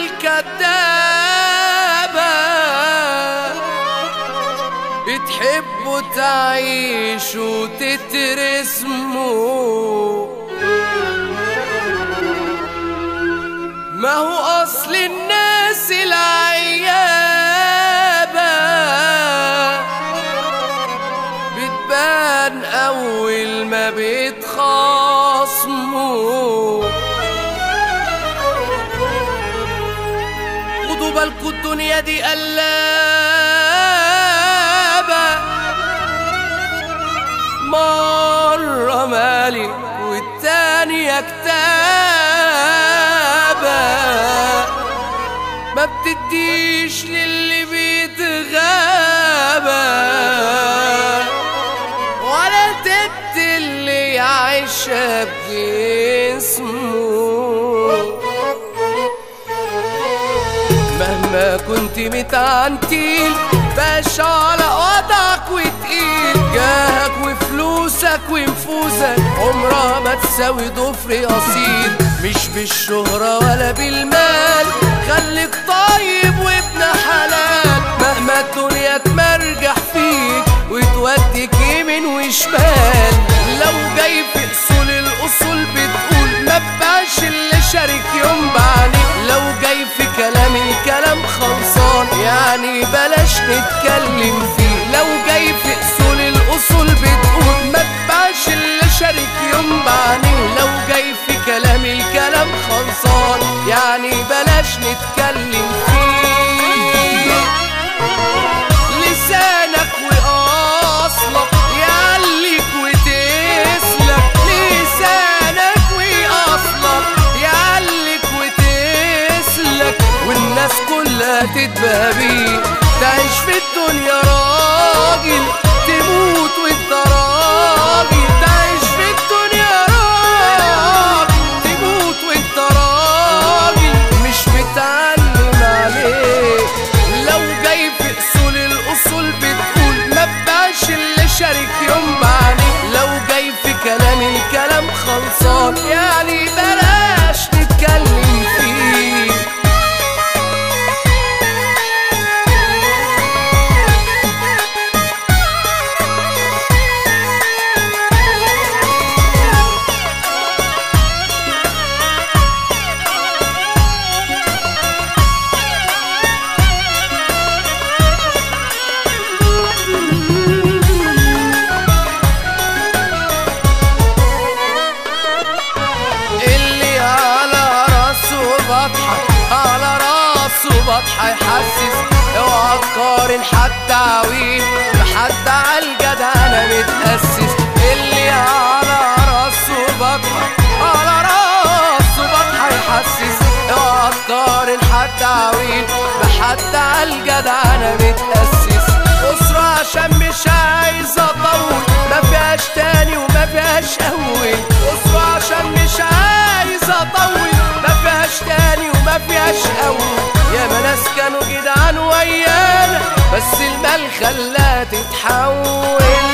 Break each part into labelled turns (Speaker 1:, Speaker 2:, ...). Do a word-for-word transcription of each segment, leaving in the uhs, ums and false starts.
Speaker 1: الكدابة بتحبوا تعيشوا وتترسموا، ما هو أصل الناس العيابة بتبان أول ما بيتخاصموا. خدوا بالكوا الدنيا دي قلابة، مرة مالك والتانية كتابة، ما بتديش للي بيتغابى ولا تدي اللي يعيشها بجسمه. مهما كنت متعنتيل باش على وضعك وتقيل، جاهك وفلوسك ونفوسك عمرها ما تساوي ضفر أصيل. مش بالشهرة ولا بالمال، خليك طيب وابن حلال. مهما الدنيا تمرجح فيك وتوديك يمين وشمال، لو جاي في أصول الأصول بتقول ما بقاش اللي شارك يوم بعدين. لو جاي في كلام الكلام خلصان يعني بلاش نتكلم فيه. لو جاي في أصول الأصول بتقول ما بقاش اللي شارك يوم بعدين. لو جاي في كلام الكلام خلصان يعني بلاش نتكلم فيه. لسانك وأصلك يعليك وتسلك، لسانك وأصلك يعليك وتسلك، والناس كلها تتباهى بيك. تعيش في الدنيا راجل تموت وانت راجل، تعيش في الدنيا راجل تموت وانت راجل، مش متعلم عليك. لو جاي في أصول الأصول بتقول ما بقاش اللي شارك يوم بعدين. لو جاي في كلام الكلام خلصان يعني بلاش نتكلم فيه. على راسه بطحة يحسس، اوعى تقارن حتى عويل بحد عالجدع انا متأسس. اللي على راسه بطحة على راسه بطحة يحسس، اوعى تقارن حتى عويل بحد عالجدع انا متأسس. أسرة عشان مش عايز اطول، ما فيهاش تاني وما فيهاش اول. أسرة عشان مش عايز اطول، ما فيهاش تاني وما فيهاش اول. يا ما ناس كانوا جدعان ويانا بس المال خلاها تتحول.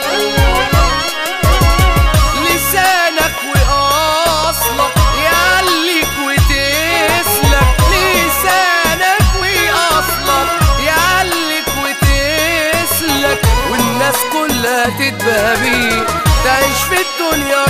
Speaker 1: لسانك وأصلك يعليك وتسلك، لسانك وأصلك يعليك وتسلك، والناس كلها تتباهى بيك. تعيش في الدنيا